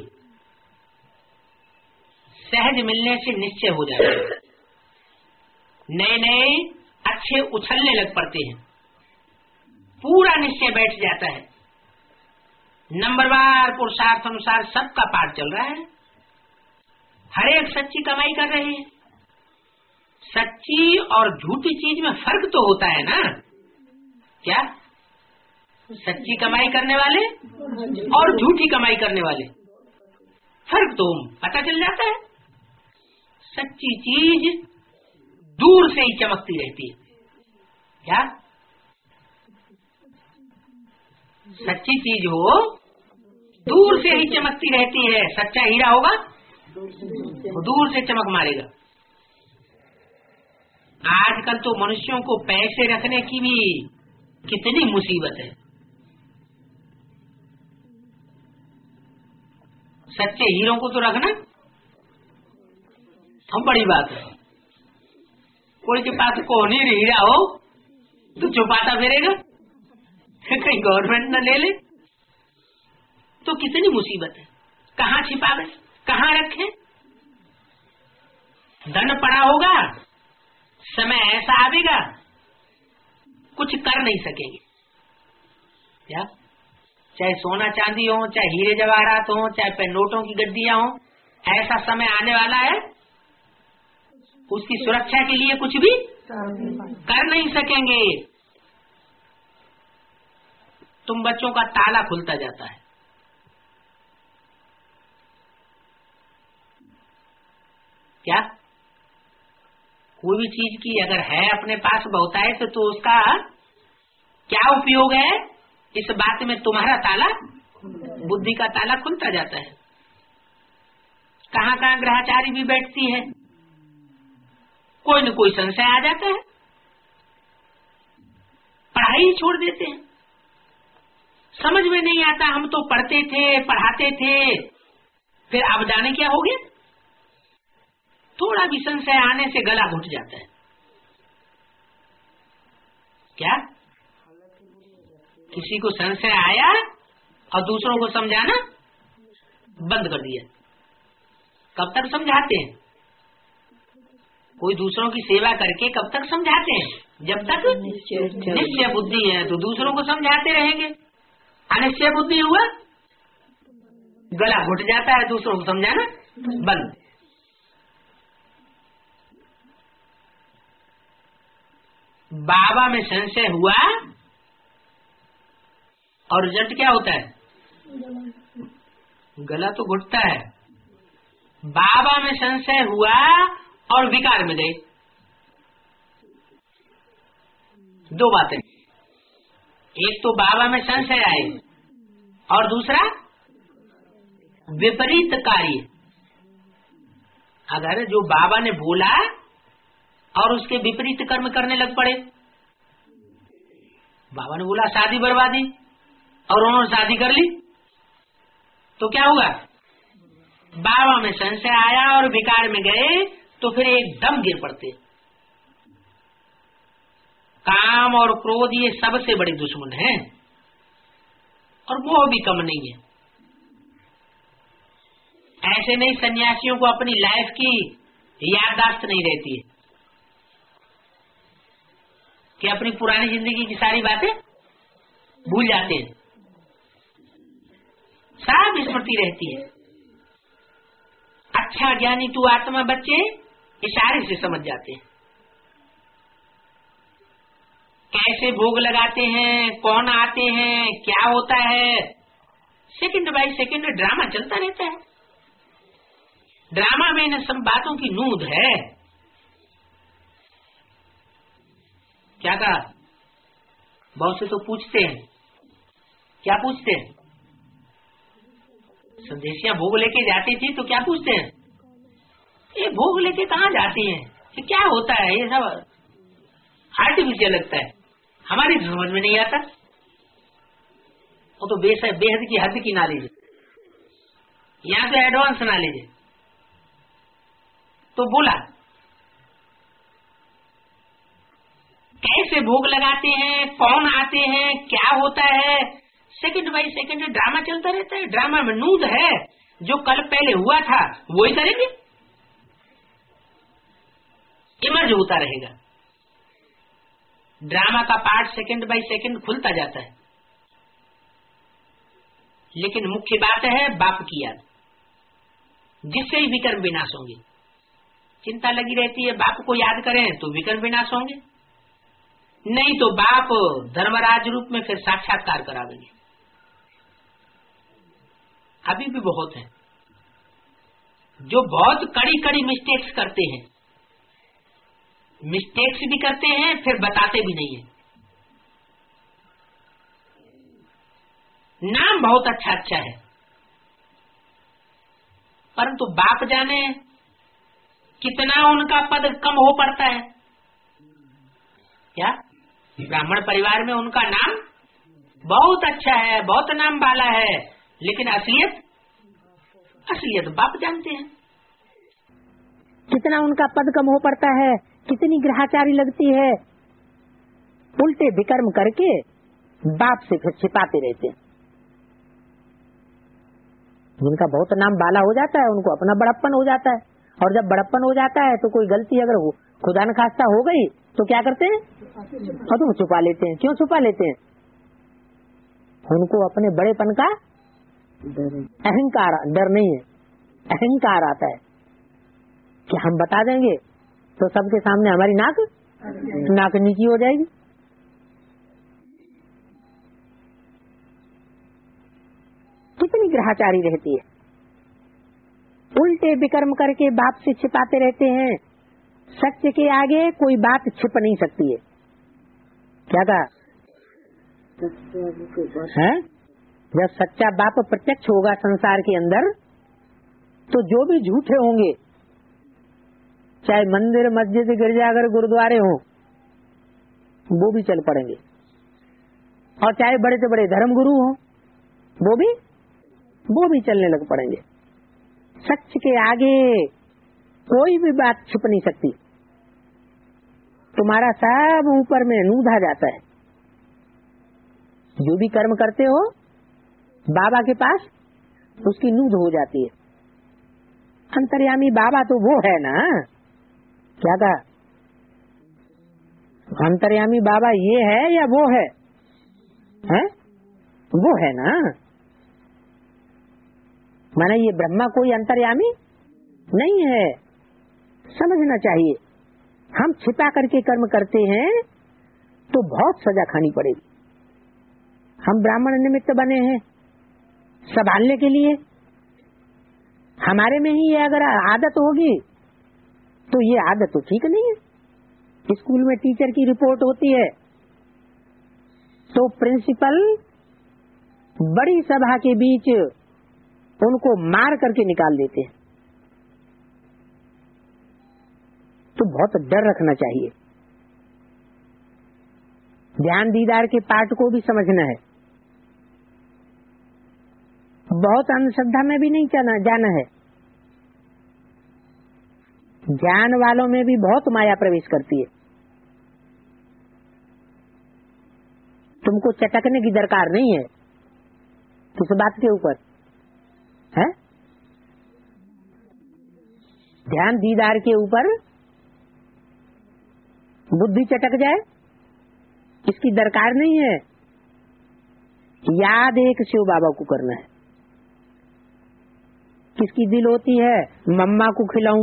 सहज मिलने से निश्चय हो जाएगा। नए नए अच्छे उछलने लग पड़ते हैं, पूरा निश्चय बैठ जाता है। नंबरवार पुरुषार्थ अनुसार सबका पाठ चल रहा है, हर एक सच्ची कमाई कर रहे हैं। सच्ची और झूठी चीज में फर्क तो होता है ना? क्या सच्ची कमाई करने वाले और झूठी कमाई करने वाले, फर्क तो पता चल जाता है। सच्ची चीज दूर से ही चमकती रहती है। क्या सच्ची चीज हो दूर से ही चमकती रहती है। सच्चा हीरा होगा दूर से चमक मारेगा। आजकल तो मनुष्यों को पैसे रखने की भी कितनी मुसीबत है। सच्चे हीरों को तो रखना हम बड़ी बात है। कोई के पास कोहनी हीरा हो तो छुपाता फिरेगा, कहीं गवर्नमेंट न ले ले तो कितनी मुसीबत है। कहाँ छिपावे, कहाँ रखे? धन पड़ा होगा, समय ऐसा आवेगा कुछ कर नहीं सकेंगे। क्या चाहे सोना चांदी हो, चाहे हीरे जवाहरात हो, चाहे नोटों की गड्डियां हो, ऐसा समय आने वाला है उसकी सुरक्षा के लिए कुछ भी कर नहीं सकेंगे। तुम बच्चों का ताला खुलता जाता है। क्या कोई भी चीज की अगर है अपने पास बहुत है तो, तो उसका क्या उपयोग है? इस बात में तुम्हारा ताला, बुद्धि का ताला खुलता जाता है। कहाँ कहाँ ग्रहचारी भी बैठती है, कोई न कोई संशय आ जाता है, पढ़ाई ही छोड़ देते हैं। समझ में नहीं आता, हम तो पढ़ते थे पढ़ाते थे, फिर अब जाने क्या हो गया। थोड़ा भी संशय आने से गला घुट जाता है। क्या किसी को संशय आया और दूसरों को समझाना बंद कर दिया। कब तक समझाते हैं? कोई दूसरों की सेवा करके कब तक समझाते हैं? जब तक निश्चय बुद्धि है तो दूसरों को समझाते रहेंगे। अनिश्चय बुद्धि हुआ गला घुट जाता है, दूसरों को समझाना बंद। बाबा में संशय हुआ और रिजल्ट क्या होता है? गला तो घुटता है। बाबा में संशय हुआ और विकार में गए। दो बातें, एक तो बाबा में संशय आए और दूसरा विपरीत कार्य। अगर जो बाबा ने बोला और उसके विपरीत कर्म करने लग पड़े, बाबा ने बोला शादी बर्बादी और उन्होंने शादी कर ली, तो क्या हुआ? बाबा में संशय आया और विकार में गए तो फिर एकदम गिर पड़ते। काम और क्रोध ये सबसे बड़े दुश्मन हैं और मोह भी कम नहीं है। ऐसे नहीं सन्यासियों को अपनी लाइफ की याददाश्त नहीं रहती है कि अपनी पुरानी जिंदगी की सारी बातें भूल जाते हैं, सब स्मृति रहती है। अच्छा ज्ञानी तू आत्मा बच्चे इशारे से समझ जाते हैं कैसे भोग लगाते हैं, कौन आते हैं, क्या होता है। सेकंड बाय सेकंड ड्रामा चलता रहता है। ड्रामा में इन सब बातों की नूंद है। क्या कहा? बहुत से तो पूछते हैं, क्या पूछते हैं? संदेशियां भोग लेके जाती थी तो क्या पूछते हैं? ये भोग लेके कहाँ जाती हैं, ये क्या होता है? ये सब आर्टिफिशियल लगता है, हमारी समझ में नहीं आता। वो तो बेस है, बेहद की हद की नॉलेज है, यहाँ से एडवांस नॉलेज है। तो बोला कैसे भोग लगाते हैं, कौन आते हैं, क्या होता है। सेकंड बाय सेकंड ड्रामा चलता रहता है। ड्रामा में नूद है, जो कल पहले हुआ था वो ही करेंगे, इमर्ज होता रहेगा। ड्रामा का पार्ट सेकंड बाय सेकंड खुलता जाता है। लेकिन मुख्य बात है बाप की याद, जिससे ही विकर्म विनाश होंगे। चिंता लगी रहती है बाप को याद करें तो विकर्म विनाश होंगे, नहीं तो बाप धर्मराज रूप में फिर साक्षात्कार करावेंगे। अभी भी बहुत हैं जो बहुत कड़ी कड़ी मिस्टेक्स करते हैं, मिस्टेक्स भी करते हैं फिर बताते भी नहीं है। नाम बहुत अच्छा अच्छा है, परंतु बाप जाने कितना उनका पद कम हो पड़ता है। क्या ब्राह्मण परिवार में उनका नाम बहुत अच्छा है, बहुत नाम वाला है, लेकिन असलियत असलियत बाप जानते हैं। कितना उनका पद कम हो पड़ता है, कितनी ग्रहाचारी लगती है। उल्टे विकर्म करके बाप से फिर छिपाते रहते हैं। जिनका बहुत नाम बाला हो जाता है उनको अपना बड़प्पन हो जाता है, और जब बड़प्पन हो जाता है तो कोई गलती अगर हो, खुदा न खास्ता हो गई तो क्या करते हैं? और तुम छुपा लेते हैं। क्यों छुपा लेते हैं? उनको अपने बड़ेपन का अहंकार, डर नहीं है, अहंकार आता है कि हम बता देंगे तो सबके सामने हमारी नाक नाक नीची हो जाएगी। कितनी ग्रहाचारी रहती है। उल्टे विकर्म करके बाप से छिपाते रहते हैं। सत्य के आगे कोई बात छिप नहीं सकती है। क्या कहा है? जब सच्चा बाप प्रत्यक्ष होगा संसार के अंदर तो जो भी झूठे होंगे, चाहे मंदिर मस्जिद गिरजाघर गुरुद्वारे हों, वो भी चल पड़ेंगे, और चाहे बड़े से बड़े धर्मगुरु हों वो भी वो भी चलने लग पड़ेंगे। सच के आगे कोई भी बात छुप नहीं सकती। तुम्हारा सब ऊपर में नूधा जाता है। जो भी कर्म करते हो बाबा के पास उसकी नूध हो जाती है। अंतर्यामी बाबा तो वो है ना। क्या कहा? अंतर्यामी बाबा ये है या वो है? हैं? वो है ना। माना ये ब्रह्मा कोई अंतर्यामी नहीं है, समझना चाहिए। हम छिपा करके कर्म करते हैं तो बहुत सजा खानी पड़ेगी। हम ब्राह्मण निमित्त बने हैं संभालने के लिए। हमारे में ही ये अगर आदत होगी तो ये आदत तो ठीक नहीं है। स्कूल में टीचर की रिपोर्ट होती है तो प्रिंसिपल बड़ी सभा के बीच उनको मार करके निकाल देते हैं। तो बहुत डर रखना चाहिए। ध्यान दीदार के पाठ को भी समझना है। बहुत अंधश्रद्धा में भी नहीं जाना जाना है। ज्ञान वालों में भी बहुत माया प्रवेश करती है। तुमको चटकने की दरकार नहीं है। किस बात के ऊपर है? ध्यान दीदार के ऊपर बुद्धि चटक जाए, इसकी दरकार नहीं है। याद एक शिव बाबा को करना है। किसकी दिल होती है मम्मा को खिलाऊं,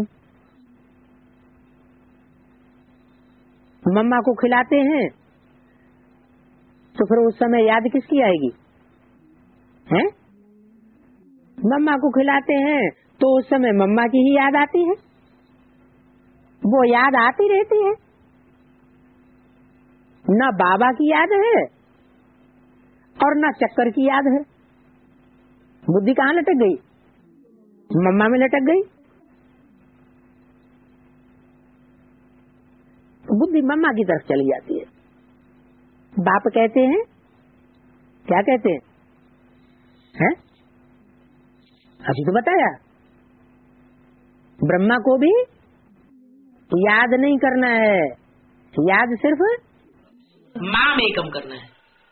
मम्मा को खिलाते हैं तो फिर उस समय याद किसकी आएगी? हैं? मम्मा को खिलाते हैं तो उस समय मम्मा की ही याद आती है। वो याद आती रहती है, न बाबा की याद है और न चक्कर की याद है। बुद्धि कहाँ लटक गई? मम्मा में लटक गई। बुद्धि मम्मा की तरफ चली जाती है। बाप कहते हैं, क्या कहते हैं? हैं? अभी तो बताया, ब्रह्मा को भी याद नहीं करना है, याद सिर्फ माम एकम करना है।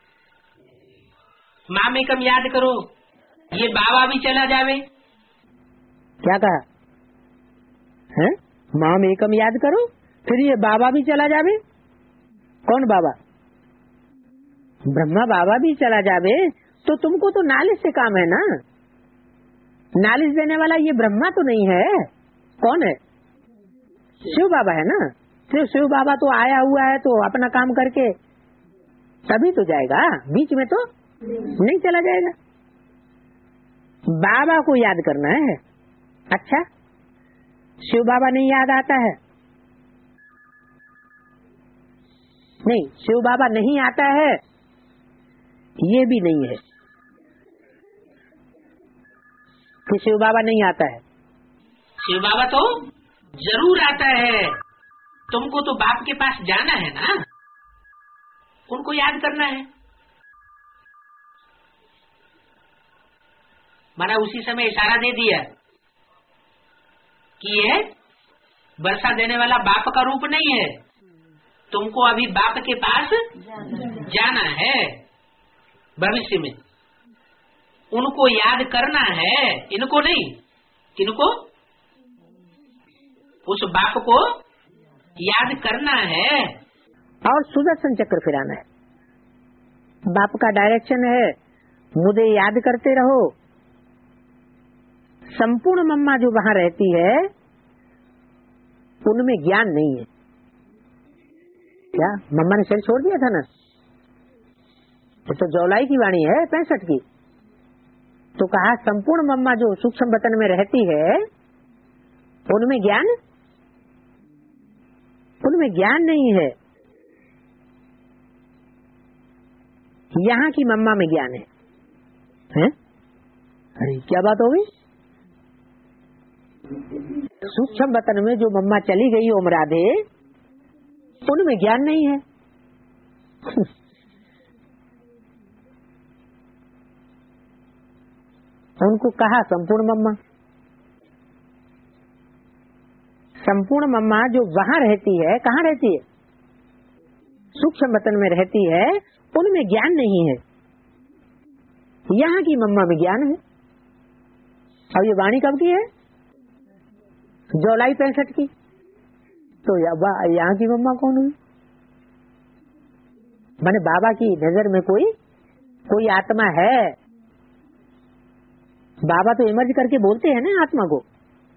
माम एकम याद करो, ये बाबा भी चला जावे। क्या कहा है? माम एकम याद करो, फिर ये बाबा भी चला जावे। कौन बाबा? ब्रह्मा बाबा भी चला जावे तो तुमको तो नालिश से काम है ना। नालिश देने वाला ये ब्रह्मा तो नहीं है। कौन है? शिव बाबा है ना। फिर शिव बाबा तो आया हुआ है तो अपना काम करके तभी तो जाएगा, बीच में तो नहीं चला जाएगा। बाबा को याद करना है। अच्छा, शिव बाबा नहीं याद आता है? नहीं, शिव बाबा नहीं आता है ये भी नहीं है कि शिव बाबा नहीं आता है। शिव बाबा तो जरूर आता है। तुमको तो बाप के पास जाना है ना, उनको याद करना है। माना उसी समय इशारा दे दिया कि ये वर्षा देने वाला बाप का रूप नहीं है, तुमको अभी बाप के पास जाना है। भविष्य में उनको याद करना है, इनको नहीं। किनको? उस बाप को याद करना है और सुदर्शन चक्र फिराना है। बाप का डायरेक्शन है, मुझे याद करते रहो। संपूर्ण मम्मा जो वहाँ रहती है उनमें ज्ञान नहीं है। क्या मम्मा ने शरीर छोड़ दिया था ना? ये तो जौलाई की वाणी है पैंसठ की। तो कहा संपूर्ण मम्मा जो सूक्ष्म बतन में रहती है उनमें ज्ञान उनमें ज्ञान नहीं है। यहाँ की मम्मा में ज्ञान है, हैं? अरे क्या बात हो गई? सूक्ष्म बतन में जो मम्मा चली गई ओम राधे, उनमें ज्ञान नहीं है। उनको कहा संपूर्ण मम्मा। संपूर्ण मम्मा जो वहाँ रहती है, कहाँ रहती है? सूक्ष्म बतन में रहती है, उनमें ज्ञान नहीं है। यहाँ की मम्मा में ज्ञान है। अब ये वाणी कब की है? जुलाई पैंसठ की। तो यहाँ की मम्मा कौन हुई? माने बाबा की नजर में कोई कोई आत्मा है। बाबा तो इमर्ज करके बोलते हैं ना आत्मा को,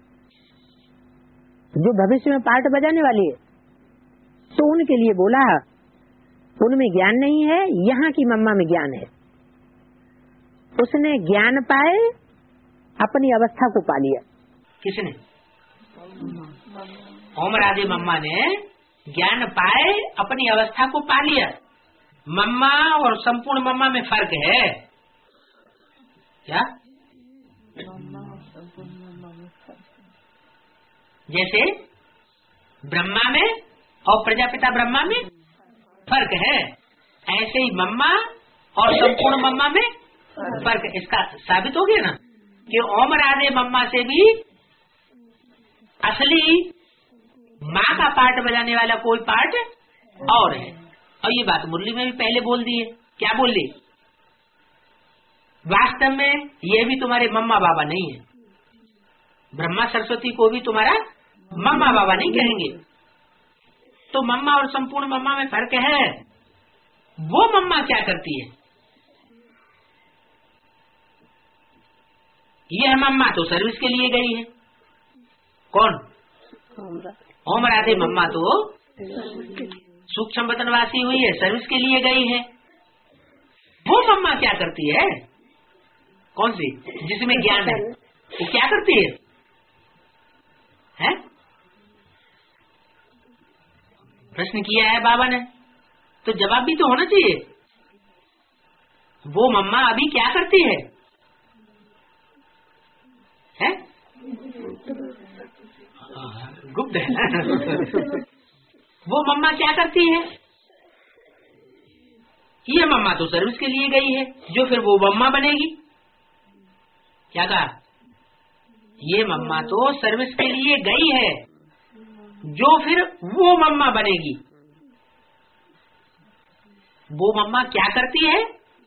जो भविष्य में पार्ट बजाने वाली है, तो उनके लिए बोला। उनमें ज्ञान नहीं है, यहाँ की मम्मा में ज्ञान है। उसने ज्ञान पाए, अपनी अवस्था को पा लिया। किसने? ओम राधे मम्मा ने ज्ञान पाए, अपनी अवस्था को पा लिया। मम्मा और संपूर्ण मम्मा में फर्क है क्या? जैसे ब्रह्मा में और प्रजापिता ब्रह्मा में फर्क है, ऐसे ही मम्मा और संपूर्ण मम्मा में फर्क है। इसका साबित हो गया ना कि ओम राधे मम्मा से भी असली माँ का पार्ट बजाने वाला कोई पार्ट और है। और ये बात मुरली में भी पहले बोल दी है। क्या बोल दी? वास्तव में ये भी तुम्हारे मम्मा बाबा नहीं है। ब्रह्मा सरस्वती को भी तुम्हारा मम्मा बाबा नहीं कहेंगे। तो मम्मा और संपूर्ण मम्मा में फर्क है। वो मम्मा क्या करती है? यह मम्मा तो सर्विस के लिए गई है। कौन? ओम राधे मम्मा तो सूक्ष्म वतनवासी हुई है, सर्विस के लिए गई है। वो मम्मा क्या करती है? कौन सी? जिसमें ज्ञान है, वो क्या करती है? है? प्रश्न किया है बाबा ने, तो जवाब भी तो होना चाहिए। वो मम्मा अभी क्या करती है? है? गुप्त है। वो मम्मा क्या करती है? ये मम्मा तो सर्विस के लिए गई है, जो फिर वो मम्मा बनेगी। क्या कहा? ये मम्मा तो सर्विस के लिए गई है, जो फिर वो मम्मा बनेगी। वो मम्मा क्या करती है?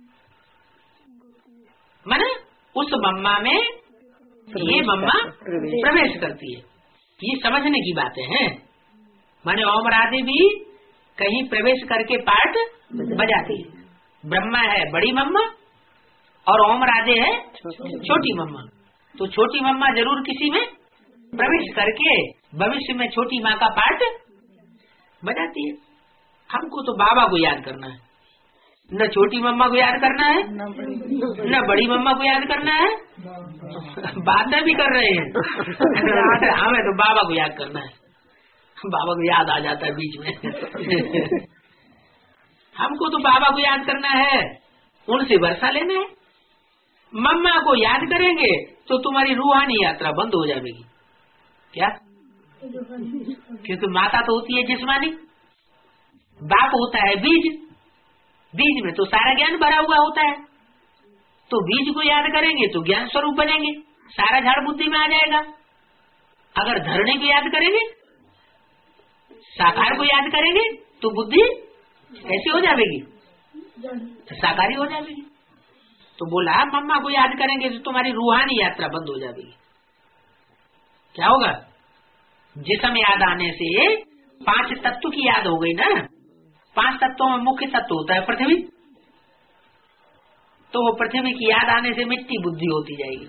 माने उस मम्मा में ये मम्मा प्रवेश करती है। ये समझने की बातें हैं। माने ओम राधे भी कहीं प्रवेश करके पार्ट बजाती है। ब्रह्मा है बड़ी मम्मा और ओम राधे है छोटी मम्मा। तो छोटी मम्मा जरूर किसी में प्रवेश करके भविष्य में छोटी माँ का पार्ट बजाती है। हमको तो बाबा को याद करना है, न छोटी मम्मा को याद करना है, न बड़ी मम्मा को याद करना है। बातें भी कर रहे हैं, हमें तो बाबा को याद करना है। बाबा को याद आ जाता है बीच में। हमको तो बाबा को याद करना है, उनसे वर्षा लेना है। मम्मा को याद करेंगे तो तुम्हारी रूहानी यात्रा बंद हो जाएगी। क्या? क्योंकि माता तो होती है जिस्मानी, बाप होता है बीज। बीज में तो सारा ज्ञान भरा हुआ होता है। तो बीज को याद करेंगे तो ज्ञान स्वरूप बनेंगे, सारा झाड़ बुद्धि में आ जाएगा। अगर धरने को याद करेंगे, साकार को याद करेंगे तो बुद्धि कैसी हो जाएगी? साकारी हो जाएगी। तो बोला मम्मा को याद करेंगे तो तुम्हारी रूहानी यात्रा बंद हो जाएगी। क्या होगा? जिस्म याद आने से पांच तत्व की याद हो गई ना। पांच तत्वों में मुख्य तत्व होता है पृथ्वी। तो वो पृथ्वी की याद आने से मिट्टी बुद्धि होती जाएगी,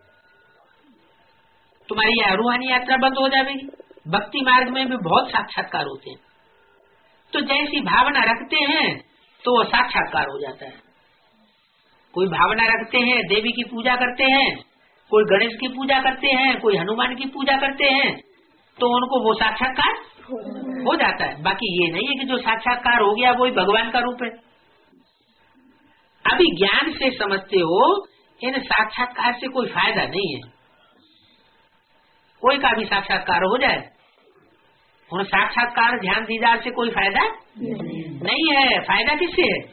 तुम्हारी रूहानी यात्रा बंद हो जाएगी। भक्ति मार्ग में भी बहुत साक्षात्कार होते हैं। तो जैसी भावना रखते हैं तो वो साक्षात्कार हो जाता है। कोई भावना रखते हैं, देवी की पूजा करते हैं, कोई गणेश की पूजा करते हैं, कोई हनुमान की पूजा करते हैं, तो उनको वो साक्षात्कार हो जाता है। बाकी ये नहीं है कि जो साक्षात्कार हो गया वही भगवान का रूप है। अभी ज्ञान से समझते हो, इन साक्षात्कार से कोई फायदा नहीं है। कोई का भी साक्षात्कार हो जाए, उन साक्षात्कार ध्यान दीदार से कोई फायदा नहीं है। फायदा किससे है?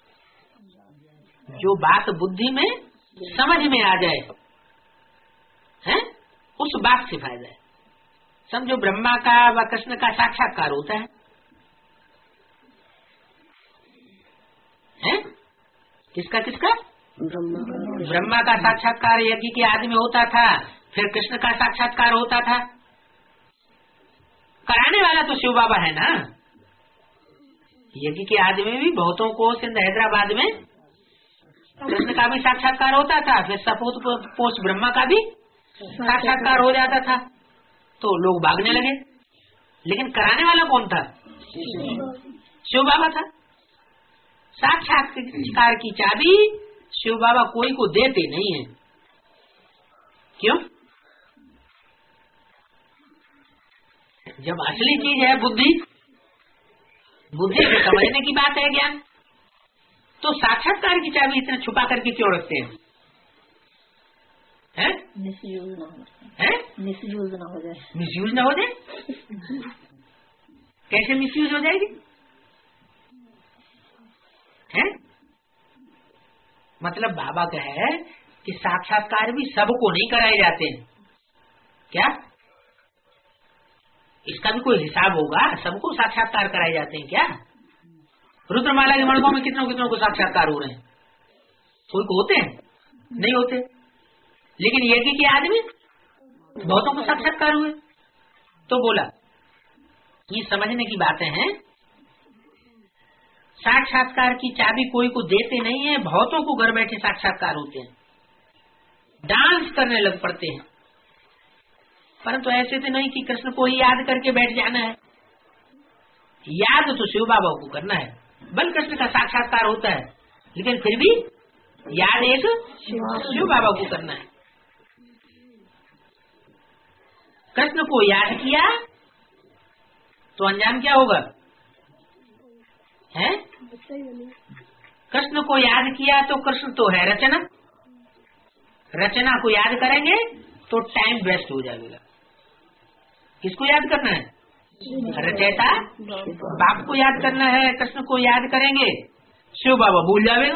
जो बात बुद्धि में समझ में आ जाए, है? उस बात से फायदा है। समझो ब्रह्मा का व कृष्ण का साक्षात्कार होता है, है? किसका किसका? ब्रह्मा का साक्षात्कार यज्ञ के आदि में होता था, फिर कृष्ण का साक्षात्कार होता था। कराने वाला तो शिव बाबा है ना। यज्ञ के आदि में भी बहुतों को सिंध हैदराबाद में कृष्ण का भी साक्षात्कार होता था, फिर सपूत पोष ब्रह्मा का भी साक्षात्कार हो जाता था। तो लोग भागने लगे, लेकिन कराने वाला कौन था? शिव बाबा था। साक्षात्कार की चाबी शिव बाबा कोई को देते नहीं है। क्यों? जब असली चीज है बुद्धि, बुद्धि से समझने की बात है ज्ञान, तो साक्षात्कार की चाबी इतना छुपा करके क्यों रखते हैं? है? मिसयूज ना हो है? मिसयूज ना हो जाए मिसयूज ना हो जाए। कैसे मिसयूज हो जाएगी? है? मतलब बाबा का है कि साक्षात्कार भी सबको नहीं कराए जाते हैं। क्या इसका भी कोई हिसाब होगा? सबको साक्षात्कार कराए जाते हैं क्या? रुद्रमाला के मणकों में कितनों कितनों को साक्षात्कार हो रहे हैं? कोई को होते हैं? नहीं होते। लेकिन यज्ञ के आदमी बहुतों को साक्षात्कार हुए। तो बोला ये समझने की बातें हैं, साक्षात्कार की चाबी कोई को देते नहीं है, बहुतों को घर बैठे साक्षात्कार होते हैं, डांस करने लग पड़ते हैं। परंतु ऐसे तो नहीं कि कृष्ण को ही याद करके बैठ जाना है। याद तो शिव बाबा को करना है, बल कृष्ण का साक्षात्कार होता है, लेकिन फिर भी याद एक शिव बाबा को करना है। कृष्ण को याद किया तो अंजाम क्या होगा? है? कृष्ण को याद किया तो कृष्ण तो है रचना, रचना को याद करेंगे तो टाइम वेस्ट हो जाएगा। किसको याद करना है? रचयिता बाप को याद करना है। कृष्ण को याद करेंगे शिव बाबा भूल जाएगा।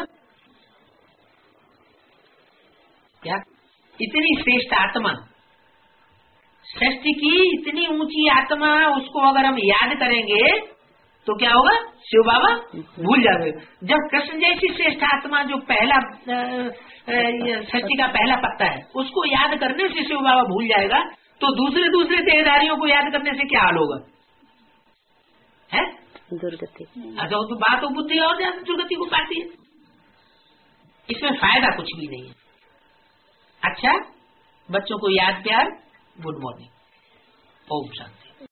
क्या इतनी श्रेष्ठ आत्मा, सृष्टि की इतनी ऊंची आत्मा, उसको अगर हम याद करेंगे तो क्या होगा? शिव बाबा भूल जाएंगे। जब कृष्ण जैसी श्रेष्ठ आत्मा जो पहला सृष्टि का पहला पत्ता है, उसको याद करने से शिव बाबा भूल जाएगा, तो दूसरे दूसरे देहधारियों को याद करने से क्या हाल होगा? है दुर्गति। अच्छा तो बात हो बुद्धि और ज्यादा दुर्गति को पाती है। इसमें फायदा कुछ भी नहीं है। अच्छा बच्चों को याद प्यार, गुड मॉर्निंग, ओम शांति।